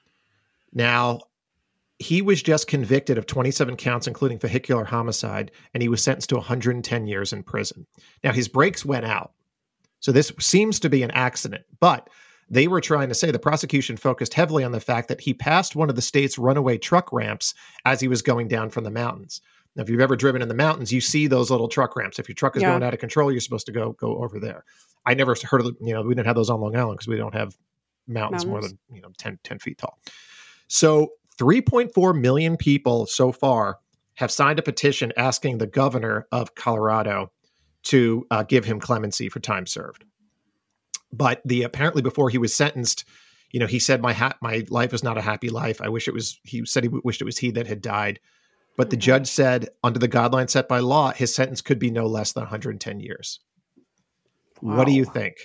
Now, he was just convicted of twenty-seven counts, including vehicular homicide, and he was sentenced to one hundred ten years in prison. Now, his brakes went out. So this seems to be an accident, but they were trying to say, the prosecution focused heavily on the fact that he passed one of the state's runaway truck ramps as he was going down from the mountains. Now, if you've ever driven in the mountains, you see those little truck ramps. If your truck is Yeah. going out of control, you're supposed to go go over there. I never heard of, you know, we didn't have those on Long Island because we don't have mountains, Mountains. more than, you know, ten, ten feet tall. So three point four million people so far have signed a petition asking the governor of Colorado to uh, give him clemency for time served. But the apparently before he was sentenced, you know, he said, my ha- my life is not a happy life. I wish it was, he said he wished it was he that had died. But the judge said under the guidelines set by law, his sentence could be no less than one hundred ten years. Wow. What do you think?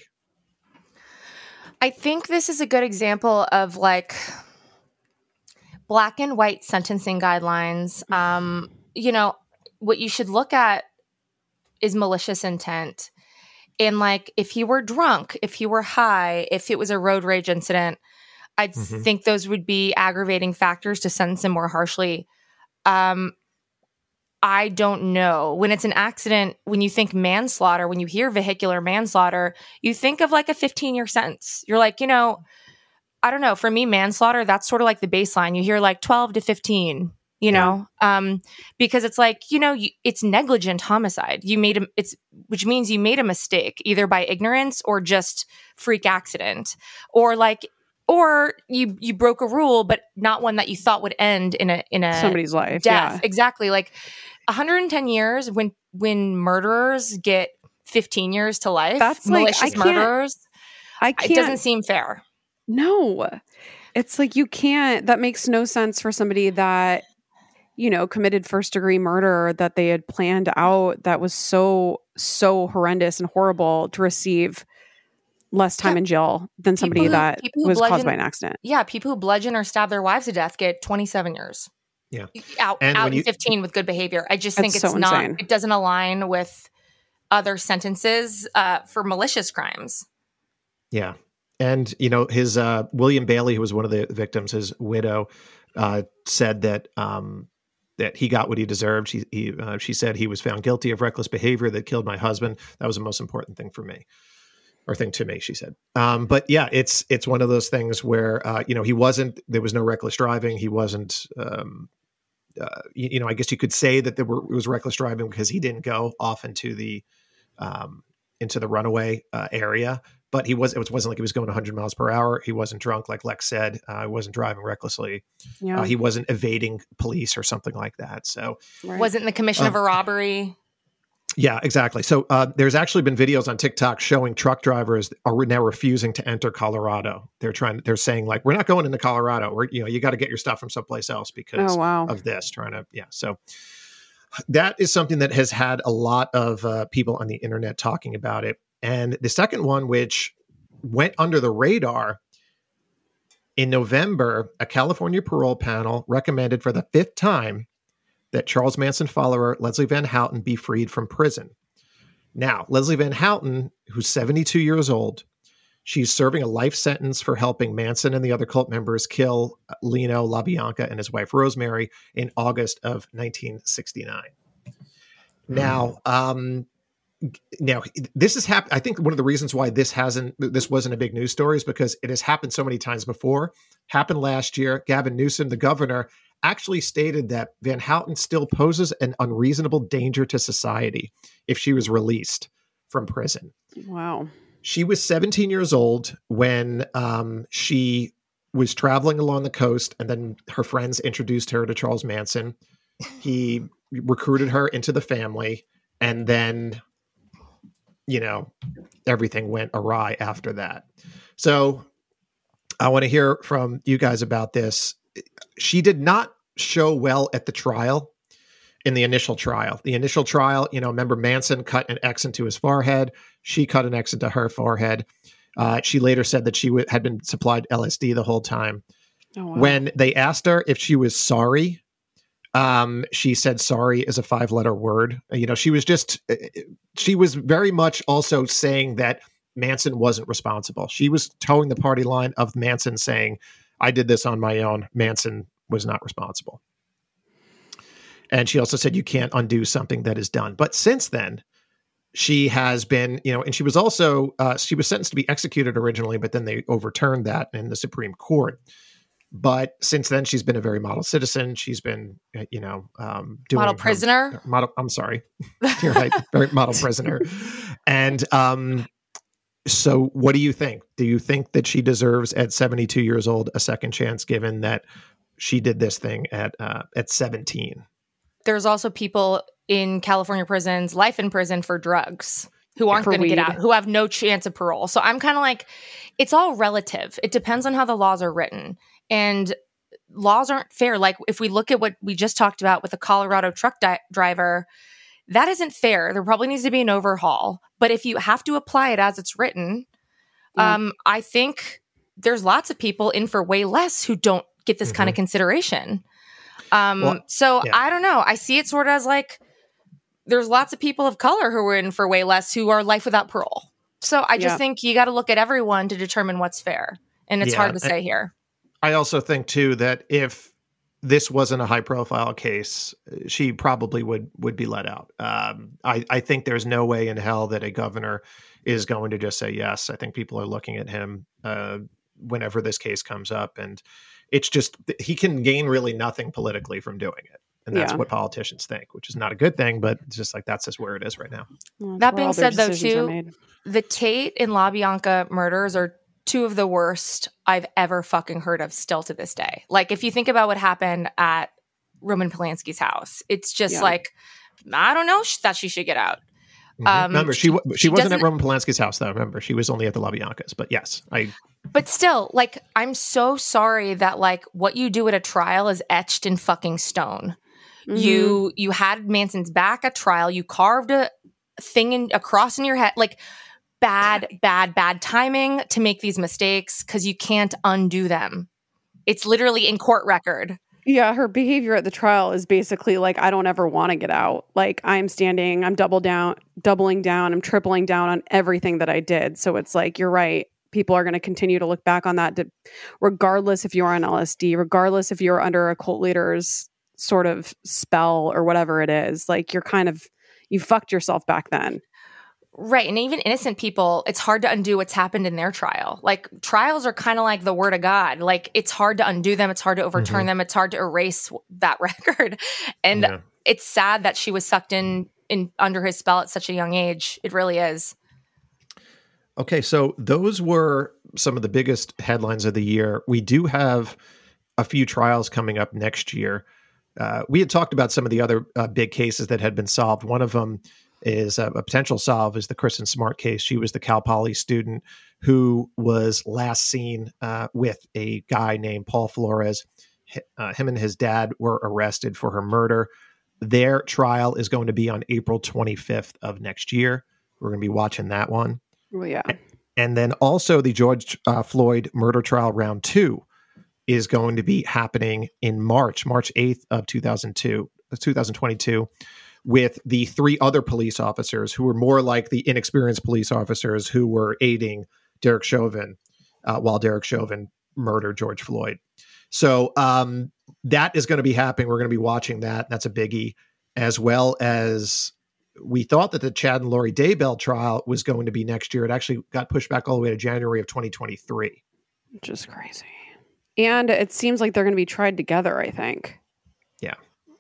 I think this is a good example of like black and white sentencing guidelines. Um, you know, what you should look at is malicious intent. And like, if he were drunk, if he were high, if it was a road rage incident, I'd Mhm. think those would be aggravating factors to sentence him more harshly. Um, I don't know. When it's an accident, when you think manslaughter, when you hear vehicular manslaughter, you think of like a fifteen-year sentence. You're like, you know, I don't know. For me, manslaughter, that's sort of like the baseline. You hear like twelve to fifteen, you know, um, because it's like, you know, you, it's negligent homicide. You made a, it's, which means you made a mistake either by ignorance or just freak accident, or like, or you you broke a rule, but not one that you thought would end in a in a Somebody's life. death. Yeah. Exactly. Like one hundred ten years when when murderers get fifteen years to life. That's like, malicious I can't- murderers. I can't. It doesn't seem fair. No, it's like you can't, that makes no sense for somebody that, you know, committed first degree murder that they had planned out that was so, so horrendous and horrible to receive less time Yeah. in jail than somebody People who- that people who was caused bludgeon- by an accident. Yeah, people who bludgeon or stab their wives to death get twenty-seven years. Yeah. Out, And out when in you- fifteen with good behavior. I just That's think it's so not, insane. it doesn't align with other sentences uh, for malicious crimes. Yeah. And, you know, his uh, William Bailey, who was one of the victims, his widow, uh, said that um, that he got what he deserved. She, he, uh, she said he was found guilty of reckless behavior that killed my husband. That was the most important thing for me, or thing to me, she said. Um, but yeah, it's it's one of those things where, uh, you know, he wasn't, there was no reckless driving. He wasn't, um, uh, you, you know, I guess you could say that there were, it was reckless driving because he didn't go off into the, um, into the runaway uh, area. but he was, it wasn't like he was going one hundred miles per hour. He wasn't drunk, like Lex said. Uh, he wasn't driving recklessly. Yeah. Uh, he wasn't evading police or something like that. So right. wasn't in the commission um, of a robbery. Yeah, exactly. So uh, there's actually been videos on TikTok showing truck drivers are now refusing to enter Colorado. They're trying, they're saying like, we're not going into Colorado. We're, you know, you got to get your stuff from someplace else because oh, wow. of this trying to, yeah. So that is something that has had a lot of uh, people on the internet talking about it. And the second one, which went under the radar in November, a California parole panel recommended for the fifth time that Charles Manson follower Leslie Van Houten be freed from prison. Now, Leslie Van Houten, who's seventy-two years old, she's serving a life sentence for helping Manson and the other cult members kill Leno LaBianca and his wife Rosemary in August of nineteen sixty-nine. Now, um, now this has happened. I think one of the reasons why this hasn't, this wasn't a big news story is because it has happened so many times before. Happened last year. Gavin Newsom, the governor, actually stated that Van Houten still poses an unreasonable danger to society if she was released from prison. Wow. She was seventeen years old when um, she was traveling along the coast, and then her friends introduced her to Charles Manson. He recruited her into the family, and then, you know, everything went awry after that. So I want to hear from you guys about this. She did not show well at the trial, in the initial trial. The initial trial, you know, remember Manson cut an X into his forehead. She cut an X into her forehead. Uh, she later said that she w- had been supplied L S D the whole time. Oh, wow. When they asked her if she was sorry, um, she said sorry is a five-letter word. You know, she was just, she was very much also saying that Manson wasn't responsible. She was towing the party line of Manson saying, I did this on my own. Manson was not responsible. And she also said you can't undo something that is done. But since then, she has been, you know, and she was also, uh, she was sentenced to be executed originally, but then they overturned that in the Supreme Court. But since then, she's been a very model citizen. She's been, you know, um, doing model her, prisoner. Model. I'm sorry, you're right. Very model prisoner. And um, so, what do you think? Do you think that she deserves, at seventy-two years old, a second chance, given that she did this thing at uh, at seventeen? There's also people in California prisons, life in prison for drugs, who aren't going to get out, who have no chance of parole. So I'm kind of like, it's all relative. It depends on how the laws are written. And laws aren't fair. Like if we look at what we just talked about with the Colorado truck di- driver, that isn't fair. There probably needs to be an overhaul. But if you have to apply it as it's written, yeah. um, I think there's lots of people in for way less who don't get this mm-hmm. kind of consideration. Um, well, so yeah. I don't know. I see it sort of as like, there's lots of people of color who are in for way less who are life without parole. So I just yeah. think you got to look at everyone to determine what's fair. And it's yeah. hard to say here. I also think too, that if this wasn't a high profile case, she probably would, would be let out. Um, I, I think there's no way in hell that a governor is going to just say yes. I think people are looking at him uh, whenever this case comes up, and it's just, he can gain really nothing politically from doing it. And that's yeah. what politicians think, which is not a good thing, but it's just like, that's just where it is right now. Well, that being said, though, too, the Tate and LaBianca murders are two of the worst I've ever fucking heard of still to this day. Like, if you think about what happened at Roman Polanski's house, it's just yeah. like, I don't know that she should get out. Mm-hmm. Um, Remember, she, she, she wasn't at Roman Polanski's house, though. Remember, she was only at the LaBianca's. But yes, I... But still, like, I'm so sorry that, like, what you do at a trial is etched in fucking stone. Mm-hmm. You you had Manson's back at trial. You carved a thing in, a cross in your head. Like, bad, bad, bad timing to make these mistakes because you can't undo them. It's literally in court record. Yeah, her behavior at the trial is basically like, I don't ever want to get out. Like, I'm standing, I'm double down, doubling down, I'm tripling down on everything that I did. So it's like, you're right. People are going to continue to look back on that, to, regardless if you're on L S D, regardless if you're under a cult leader's sort of spell or whatever it is. Like, you're kind of, you fucked yourself back then. Right. And even innocent people, it's hard to undo what's happened in their trial. Like, trials are kind of like the word of God. Like, it's hard to undo them. It's hard to overturn mm-hmm. them. It's hard to erase that record. And yeah. it's sad that she was sucked in, in under his spell at such a young age. It really is. Okay, so those were some of the biggest headlines of the year. We do have a few trials coming up next year. Uh, we had talked about some of the other uh, big cases that had been solved. One of them is uh, a potential solve is the Kristen Smart case. She was the Cal Poly student who was last seen uh, with a guy named Paul Flores. H- uh, him and his dad were arrested for her murder. Their trial is going to be on April twenty-fifth of next year. We're going to be watching that one. Oh, yeah. And then also the George uh, Floyd murder trial round two is going to be happening in March, March eighth of two thousand two, twenty twenty-two, with the three other police officers who were more like the inexperienced police officers who were aiding Derek Chauvin uh, while Derek Chauvin murdered George Floyd. So um, that is going to be happening. We're going to be watching that. That's a biggie, as well as we thought that the Chad and Lori Daybell trial was going to be next year. It actually got pushed back all the way to January of twenty twenty-three. Which is crazy. And it seems like they're going to be tried together, I think. Yeah.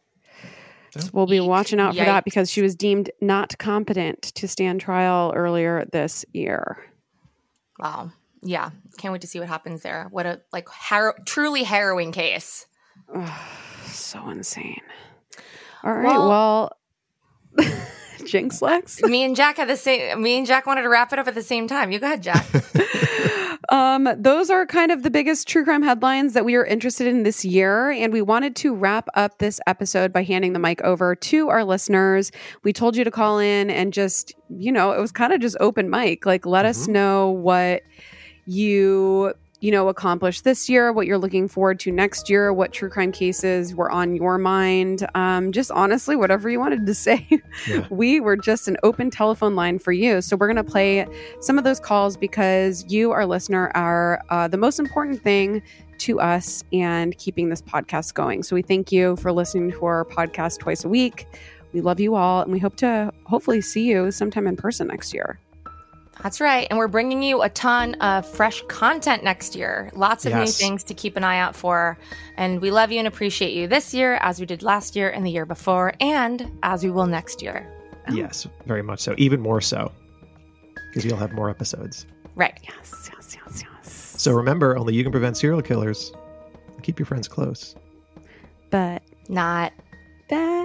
So we'll be watching out for Yikes. that because she was deemed not competent to stand trial earlier this year. Wow. Yeah. Can't wait to see what happens there. What a like har- truly harrowing case. Ugh, so insane. All right. Well, well Jinx Lex. Me and Jack had the same. Me and Jack wanted to wrap it up at the same time. You go ahead, Jack. um, those are kind of the biggest true crime headlines that we are interested in this year, and we wanted to wrap up this episode by handing the mic over to our listeners. We told you to call in and just, you know, it was kind of just open mic. Like, let mm-hmm. us know what you. you know, accomplished this year, what you're looking forward to next year, what true crime cases were on your mind. Um, just honestly, whatever you wanted to say. Yeah. We were just an open telephone line for you. So we're going to play some of those calls because you, our listener, are uh, the most important thing to us and keeping this podcast going. So we thank you for listening to our podcast twice a week. We love you all, and we hope to hopefully see you sometime in person next year. That's right. And we're bringing you a ton of fresh content next year. Lots of yes. new things to keep an eye out for. And we love you and appreciate you this year, as we did last year and the year before, and as we will next year. Oh. Yes, very much so. Even more so, because you'll have more episodes. Right. Yes, yes, yes, yes. So remember, only you can prevent serial killers. Keep your friends close. But not that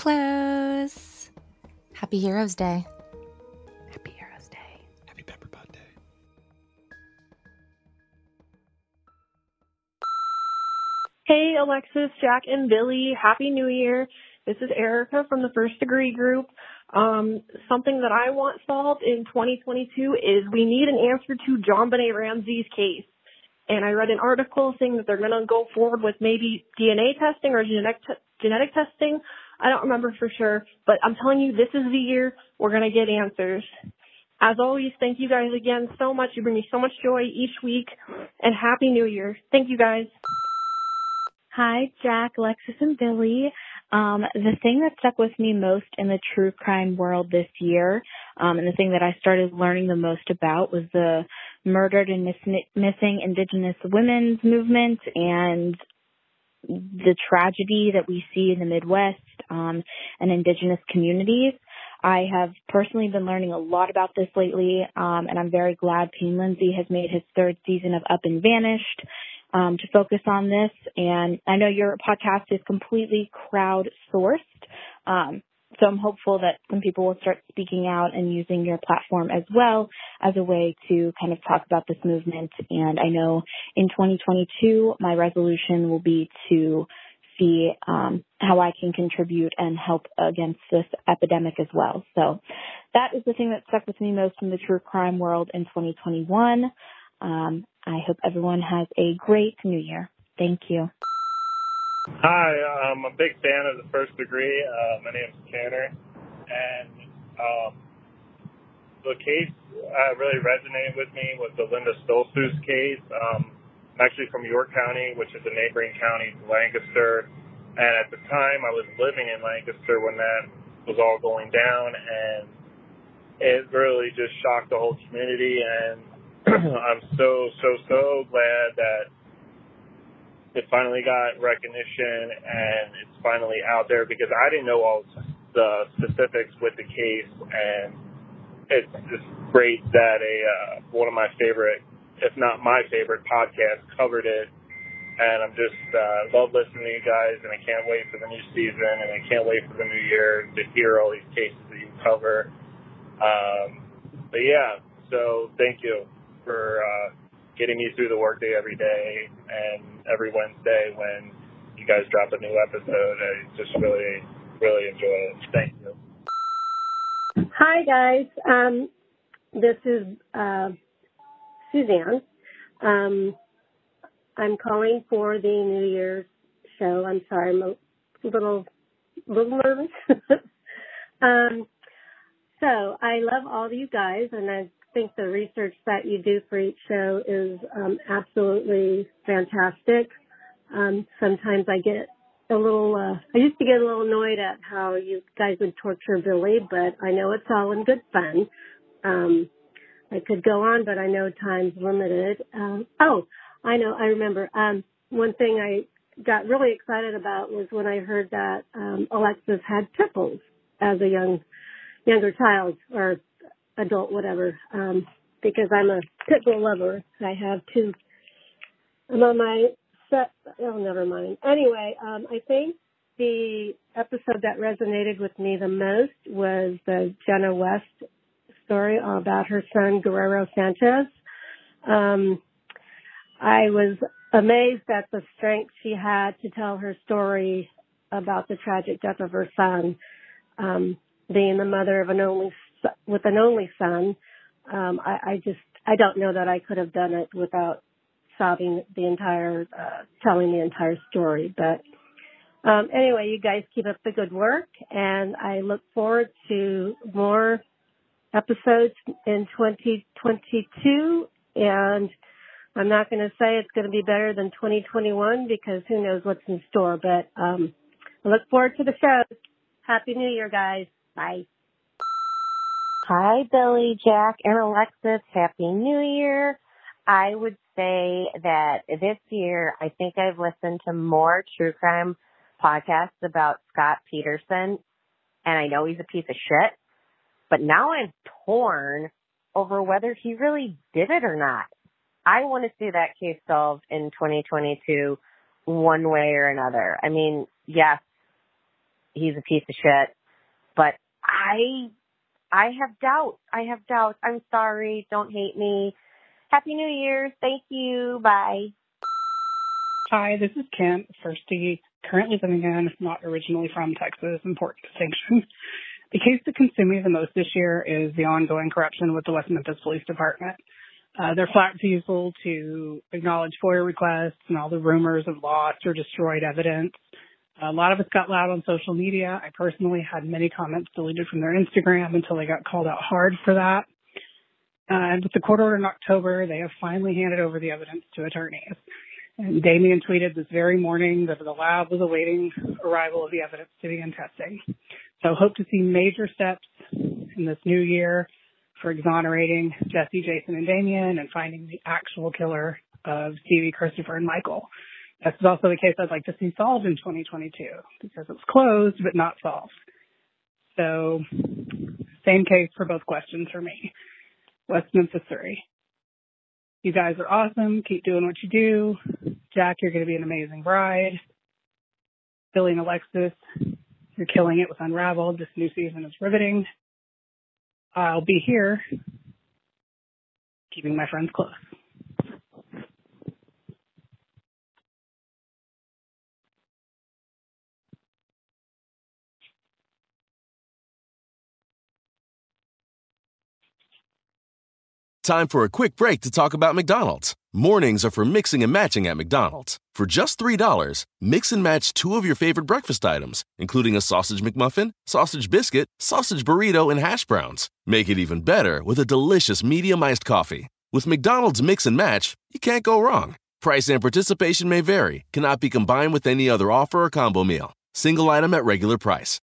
close. Happy Heroes Day. Happy Heroes Day. Happy Pepper Pot Day. Hey, Alexis, Jack, and Billy. Happy New Year. This is Erica from the First Degree Group. Um, something that I want solved in twenty twenty-two is we need an answer to JonBenet Ramsey's case. And I read an article saying that they're going to go forward with maybe D N A testing or genetic te- genetic testing. I don't remember for sure, but I'm telling you, this is the year we're going to get answers. As always, thank you guys again so much. You bring me so much joy each week, and Happy New Year. Thank you guys. Hi, Jack, Alexis, and Billy. Um, the thing that stuck with me most in the true crime world this year, um, and the thing that I started learning the most about was the murdered and miss- missing Indigenous women's movement and the tragedy that we see in the Midwest um, and Indigenous communities. I have personally been learning a lot about this lately, um, and I'm very glad Payne Lindsay has made his third season of Up and Vanished um, to focus on this. And I know your podcast is completely crowdsourced, um, so I'm hopeful that some people will start speaking out and using your platform as well as a way to kind of talk about this movement. And I know in twenty twenty-two, my resolution will be to see um, how I can contribute and help against this epidemic as well. So that is the thing that stuck with me most in the true crime world in twenty twenty-one. Um, I hope everyone has a great new year. Thank you. Hi, I'm a big fan of the First Degree. Uh, my name's Tanner, and um, the case uh, really resonated with me was the Linda Stoltzfus case. Um, I'm actually from York County, which is a neighboring county to Lancaster, and at the time I was living in Lancaster when that was all going down, and it really just shocked the whole community, and I'm so, so, so glad that it finally got recognition and it's finally out there, because I didn't know all the specifics with the case, and it's just great that a uh, one of my favorite, if not my favorite podcast covered it. And I'm just uh, love listening to you guys, and I can't wait for the new season, and I can't wait for the new year to hear all these cases that you cover. Um, but yeah, so thank you for uh, getting me through the workday every day and every Wednesday when you guys drop a new episode. I just really, really enjoy it. Thank you. Hi, guys. Um, this is uh, Suzanne. Um, I'm calling for the New Year's show. I'm sorry, I'm a little, little nervous. um, so I love all of you guys, and I think the research that you do for each show is um, absolutely fantastic. Um, sometimes I get a little, uh, I used to get a little annoyed at how you guys would torture Billy, but I know it's all in good fun. Um, I could go on, but I know time's limited. Um, oh, I know, I remember. Um, one thing I got really excited about was when I heard that um, Alexis had pimples as a young, younger child or adult, whatever, um, because I'm a pit bull lover. I have two. I'm on my set. Oh, never mind. Anyway, um, I think the episode that resonated with me the most was the Jenna West story about her son, Guerrero Sanchez. Um, I was amazed at the strength she had to tell her story about the tragic death of her son, um, being the mother of an only with an only son. Um, I, I just I don't know that I could have done it without sobbing the entire, uh, telling the entire story. But um, anyway, you guys keep up the good work, and I look forward to more episodes in twenty twenty-two, and I'm not going to say it's going to be better than twenty twenty-one because who knows what's in store, but um, I look forward to the show. Happy New Year, guys. Bye. Hi, Billy, Jack, and Alexis. Happy New Year. I would say that this year, I think I've listened to more true crime podcasts about Scott Peterson, and I know he's a piece of shit, but now I'm torn over whether he really did it or not. I want to see that case solved in twenty twenty-two one way or another. I mean, yes, he's a piece of shit, but I I have doubts. I have doubts. I'm sorry. Don't hate me. Happy New Year's. Thank you. Bye. Hi, this is Kim, Firsty, currently living in, not originally from Texas, important distinction. The case that consumed me the most this year is the ongoing corruption with the West Memphis Police Department. Uh, their flat refusal to acknowledge FOIA requests and all the rumors of lost or destroyed evidence. A lot of us got loud on social media. I personally had many comments deleted from their Instagram until they got called out hard for that. Uh, and with the court order in October, they have finally handed over the evidence to attorneys. And Damien tweeted this very morning that the lab was awaiting arrival of the evidence to begin testing. So hope to see major steps in this new year for exonerating Jesse, Jason, and Damien and finding the actual killer of Stevie, Christopher, and Michael. This is also the case I'd like to see solved in twenty twenty-two because it's closed but not solved. So same case for both questions for me. West Memphis three. You guys are awesome. Keep doing what you do. Jack, you're going to be an amazing bride. Billy and Alexis, you're killing it with Unraveled. This new season is riveting. I'll be here, keeping my friends close. Time for a quick break to talk about McDonald's. Mornings are for mixing and matching at McDonald's. For just three dollars, mix and match two of your favorite breakfast items, including a sausage McMuffin, sausage biscuit, sausage burrito, and hash browns. Make it even better with a delicious medium iced coffee. With McDonald's Mix and Match, you can't go wrong. Price and participation may vary, cannot be combined with any other offer or combo meal. Single item at regular price.